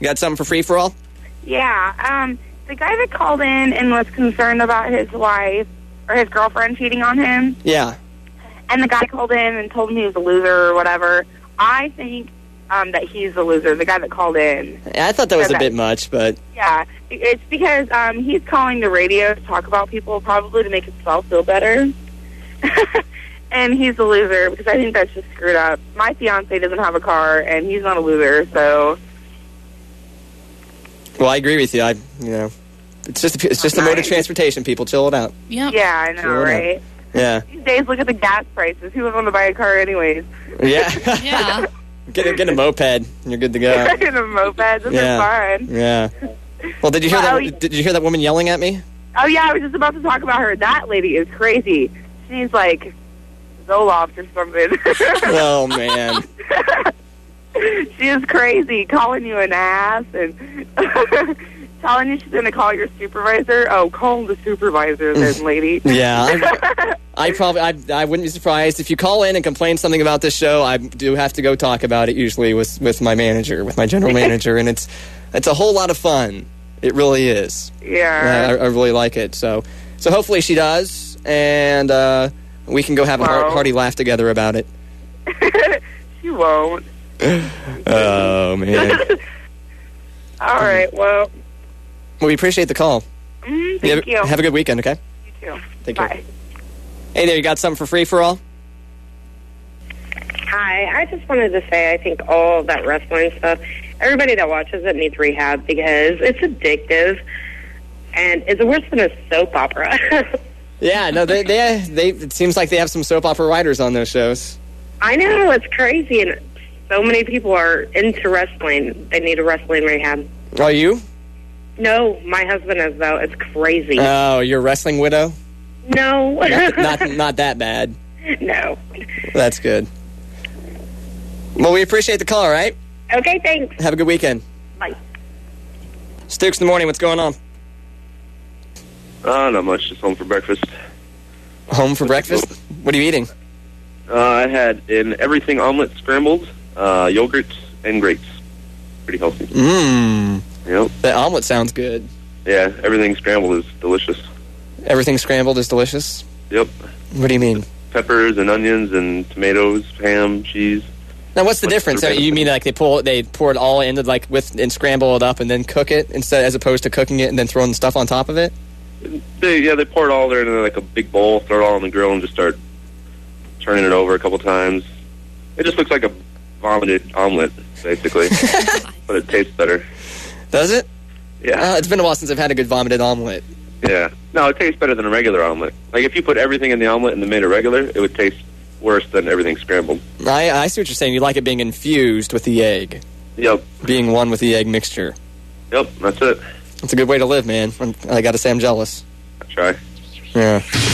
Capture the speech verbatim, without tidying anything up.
got something for free for all? Yeah. Um, the guy that called in and was concerned about his wife or his girlfriend cheating on him. Yeah. And the guy called in and told him he was a loser or whatever. I think um, that he's the loser, the guy that called in. Yeah, I thought that was a bit much, but... Yeah, it's because um, he's calling the radio to talk about people, probably to make himself feel better. And he's a loser, because I think that's just screwed up. My fiancé doesn't have a car, and he's not a loser, so... Well, I agree with you. I, you know, it's just it's just a mode of transportation, people. Chill it out. Yep. Yeah, I know, Chill it right? out. Yeah. These days, look at the gas prices. Who would want to buy a car anyways? Yeah. Yeah. Get a, get a moped, and you're good to go. In a moped, this Yeah. is fun. Yeah. Well, did you hear Well, that? Did you hear that woman yelling at me? Oh, yeah, I was just about to talk about her. That lady is crazy. She's like Zoloft or something. Oh man. She is crazy, calling you an ass and telling you she's going to call your supervisor. Oh, call the supervisor then, lady. Yeah. I, I probably I I wouldn't be surprised if you call in and complain something about this show. I do have to go talk about it usually with with my manager, with my general manager, and it's it's a whole lot of fun. It really is. Yeah. I, I really like it. So so hopefully she does, and uh, we can go have a heart, hearty laugh together about it. She won't. Oh man. All right. Well. Well, we appreciate the call. Mm, thank you have, you. Have a good weekend. Okay. You too. Take Bye. care. Hey there, you got something for free for all? Hi, I just wanted to say I think all that wrestling stuff, everybody that watches it needs rehab because it's addictive and it's worse than a soap opera. Yeah, no, they, they, they, it seems like they have some soap opera writers on those shows. I know, it's crazy, and so many people are into wrestling. They need a wrestling rehab. Are you? No, my husband is, though. It's crazy. Oh, you're a wrestling widow? No. not, not, not that bad. No. That's good. Well, we appreciate the call, all right? Okay, thanks. Have a good weekend. Bye. Stukes in the morning, what's going on? Uh, not much. Just home for breakfast. Home for breakfast? What are you eating? Uh, I had an everything omelet scrambled, uh, yogurt, and grapes. Pretty healthy. Mmm. Yep. The omelet sounds good. Yeah, everything scrambled is delicious. Everything scrambled is delicious? Yep. What do you mean? Peppers and onions and tomatoes, ham, cheese. Now, what's the difference? So you mean like they pull, they pour it all into like with and scramble it up and then cook it instead, as opposed to cooking it and then throwing the stuff on top of it? They, yeah, they pour it all there in like a big bowl, throw it all on the grill, and just start turning it over a couple times. It just looks like a vomited omelet, basically, but it tastes better. Does it? Yeah. Uh, it's been a while since I've had a good vomited omelet. Yeah. No, it tastes better than a regular omelet. Like if you put everything in the omelet and then made it regular, it would taste worse than everything scrambled. I, I see what you're saying. You like it being infused with the egg. Yep. Being one with the egg mixture. Yep, that's it. It's a good way to live, man. I'm, I gotta say I'm jealous. I try. Yeah.